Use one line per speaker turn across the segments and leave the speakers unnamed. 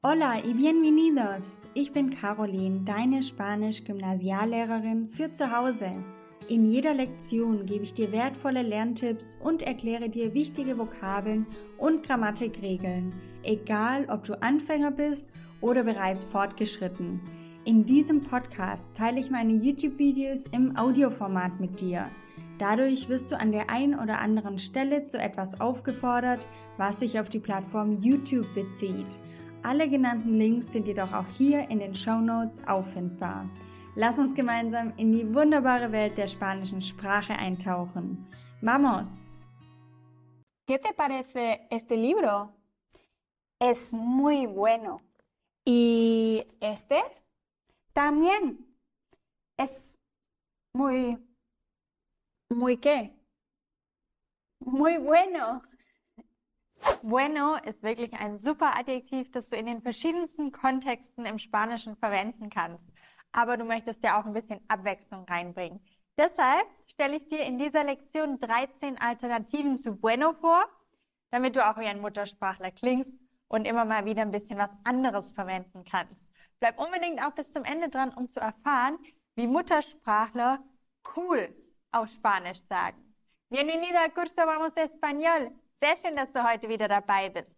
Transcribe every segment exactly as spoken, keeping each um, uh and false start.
Hola y bienvenidos! Ich bin Caroline, deine Spanisch-Gymnasiallehrerin für zu Hause. In jeder Lektion gebe ich dir wertvolle Lerntipps und erkläre dir wichtige Vokabeln und Grammatikregeln, egal ob du Anfänger bist oder bereits fortgeschritten. In diesem Podcast teile ich meine YouTube-Videos im Audioformat mit dir. Dadurch wirst du an der einen oder anderen Stelle zu etwas aufgefordert, was sich auf die Plattform YouTube bezieht. Alle genannten Links sind jedoch auch hier in den Shownotes auffindbar. Lass uns gemeinsam in die wunderbare Welt der spanischen Sprache eintauchen. ¡Vamos!
¿Qué te parece este libro?
Es muy bueno.
¿Y este?
También es muy,
¿Muy qué?
muy bueno.
Bueno ist wirklich ein super Adjektiv, das du in den verschiedensten Kontexten im Spanischen verwenden kannst. Aber du möchtest ja auch ein bisschen Abwechslung reinbringen. Deshalb stelle ich dir in dieser Lektion dreizehn Alternativen zu bueno vor, damit du auch wie ein Muttersprachler klingst und immer mal wieder ein bisschen was anderes verwenden kannst. Bleib unbedingt auch bis zum Ende dran, um zu erfahren, wie Muttersprachler cool auf Spanisch sagen. Bienvenido al curso Vamos Español. Sehr schön, dass du heute wieder dabei bist.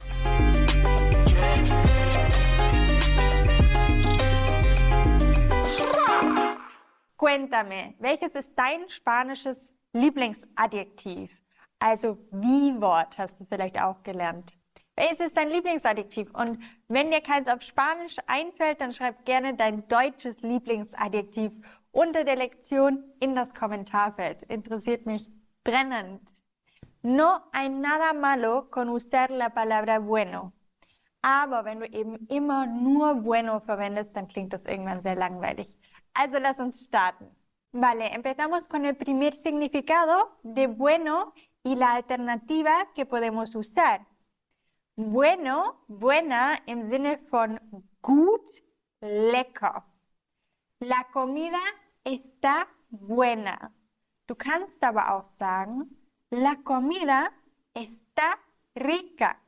Cuéntame, welches ist dein spanisches Lieblingsadjektiv? Also Wie-Wort hast du vielleicht auch gelernt. Welches ist dein Lieblingsadjektiv? Und wenn dir keins auf Spanisch einfällt, dann schreib gerne dein deutsches Lieblingsadjektiv unter der Lektion in das Kommentarfeld. Interessiert mich brennend. No hay nada malo con usar la palabra bueno. Aber wenn du eben immer nur bueno verwendest, dann klingt das irgendwann sehr langweilig. Also lass uns starten. Vale, empezamos con el primer significado de bueno y la alternativa que podemos usar. Bueno, buena im Sinne von gut, lecker. La comida está buena. Du kannst aber auch sagen, la comida está rica.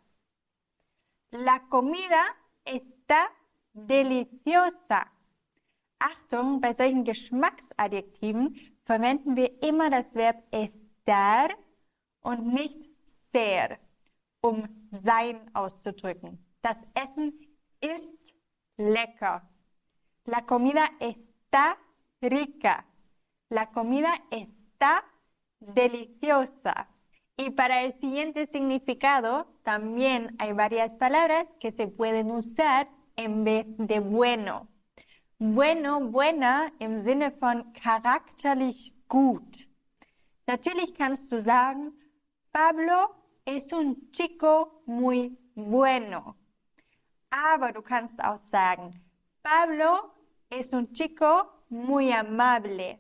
La comida está deliciosa. Achtung, bei solchen Geschmacksadjektiven verwenden wir immer das Verb estar und nicht ser, um sein auszudrücken. Das Essen ist lecker. La comida está rica. La comida está deliciosa. Y para el siguiente significado, también hay varias palabras que se pueden usar en vez de bueno. Bueno, buena im Sinne von charakterlich gut. Natürlich kannst du sagen, Pablo es un chico muy bueno. Aber du kannst auch sagen, Pablo es un chico muy amable.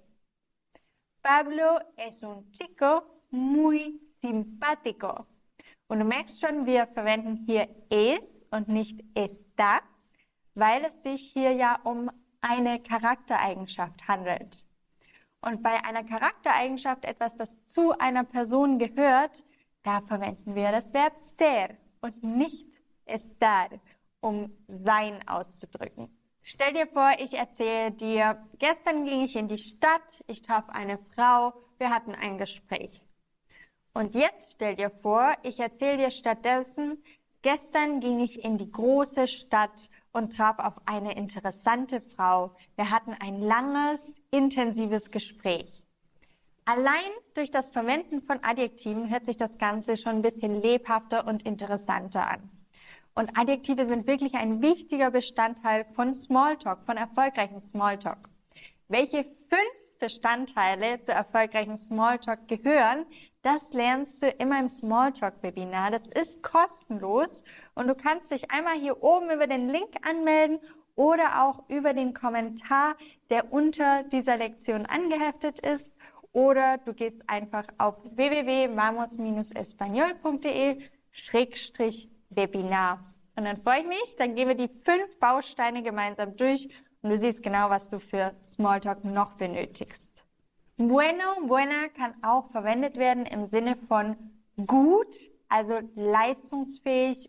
Pablo es un chico muy simpático. Und du merkst schon, wir verwenden hier es und nicht está, weil es sich hier ja um eine Charaktereigenschaft handelt. Und bei einer Charaktereigenschaft, etwas, das zu einer Person gehört, da verwenden wir das Verb ser und nicht estar, um sein auszudrücken. Stell dir vor, ich erzähle dir, gestern ging ich in die Stadt, ich traf eine Frau, wir hatten ein Gespräch. Und jetzt stell dir vor, ich erzähle dir stattdessen, gestern ging ich in die große Stadt und traf auf eine interessante Frau. Wir hatten ein langes, intensives Gespräch. Allein durch das Verwenden von Adjektiven hört sich das Ganze schon ein bisschen lebhafter und interessanter an. Und Adjektive sind wirklich ein wichtiger Bestandteil von Smalltalk, von erfolgreichem Smalltalk. Welche fünf Bestandteile zu erfolgreichem Smalltalk gehören, das lernst du immer im Smalltalk-Webinar. Das ist kostenlos und du kannst dich einmal hier oben über den Link anmelden oder auch über den Kommentar, der unter dieser Lektion angeheftet ist. Oder du gehst einfach auf w w w punkt vamos dash español punkt de Schrägstrich Webinar. Und dann freue ich mich, dann gehen wir die fünf Bausteine gemeinsam durch und du siehst genau, was du für Smalltalk noch benötigst. Bueno, buena kann auch verwendet werden im Sinne von gut, also leistungsfähig,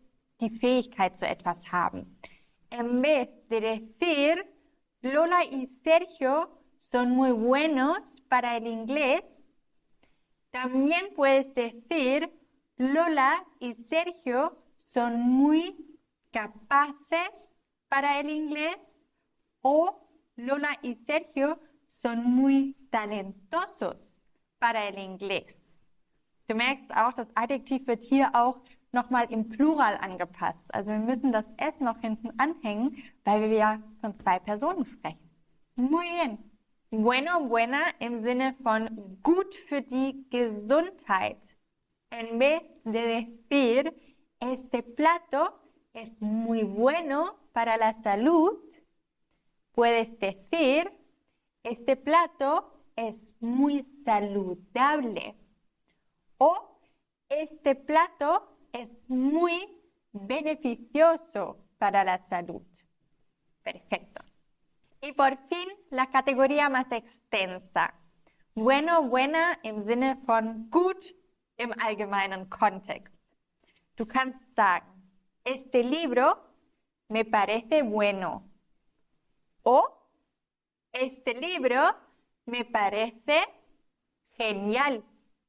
die Fähigkeit zu etwas haben. En vez de decir, Lola y Sergio son muy buenos para el inglés, también puedes decir, Lola y Sergio son muy capaces para el inglés o Lola y Sergio son muy talentosos para el inglés. Du merkst auch, das Adjektiv wird hier auch nochmal im Plural angepasst. Also wir müssen das S noch hinten anhängen, weil wir ja von zwei Personen sprechen. Muy bien. Bueno, buena im Sinne von gut für die Gesundheit. En vez de decir, este plato es muy bueno para la salud, puedes decir, este plato es muy saludable. O este plato es muy beneficioso para la salud. Perfecto. Y por fin, la categoría más extensa. Bueno, buena im Sinne von gut im allgemeinen Kontext. Du kannst sagen, este libro me parece bueno. O este libro me parece genial.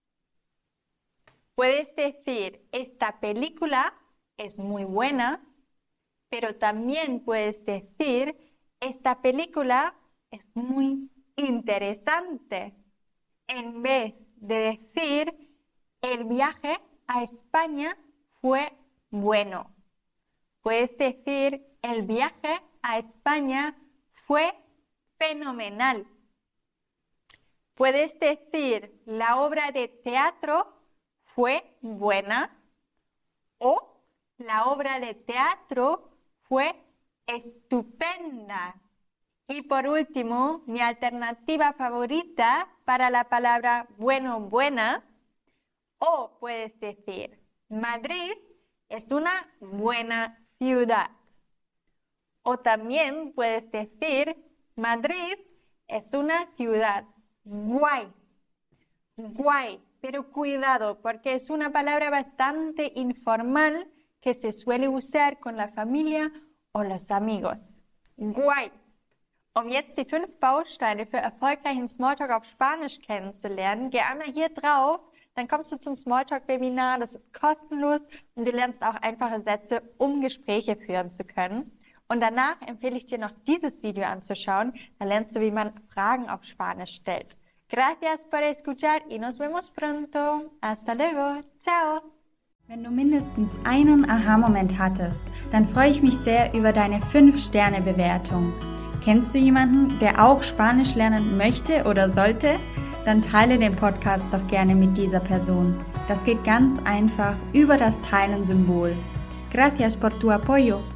Puedes decir, esta película es muy buena, pero también puedes decir, esta película es muy interesante. En vez de decir, el viaje a España fue bueno. Puedes decir, el viaje a España fue fenomenal. Puedes decir, la obra de teatro fue buena o la obra de teatro fue estupenda. Y por último, mi alternativa favorita para la palabra bueno, buena, o puedes decir, Madrid es una buena ciudad. O también puedes decir, Madrid es una ciudad guay. Guay, pero cuidado, porque es una palabra bastante informal que se suele usar con la familia o los amigos. Guay. Um jetzt die fünf Bausteine für erfolgreichen Smalltalk auf Spanisch kennenzulernen, geh einmal hier drauf, dann kommst du zum Smalltalk-Webinar, das ist kostenlos und du lernst auch einfache Sätze, um Gespräche führen zu können. Und danach empfehle ich dir noch dieses Video anzuschauen, da lernst du, wie man Fragen auf Spanisch stellt. Gracias por escuchar y nos vemos pronto. Hasta luego. Ciao.
Wenn du mindestens einen Aha-Moment hattest, dann freue ich mich sehr über deine fünf Sterne Bewertung. Kennst du jemanden, der auch Spanisch lernen möchte oder sollte? Dann teile den Podcast doch gerne mit dieser Person. Das geht ganz einfach über das Teilen-Symbol. Gracias por tu apoyo.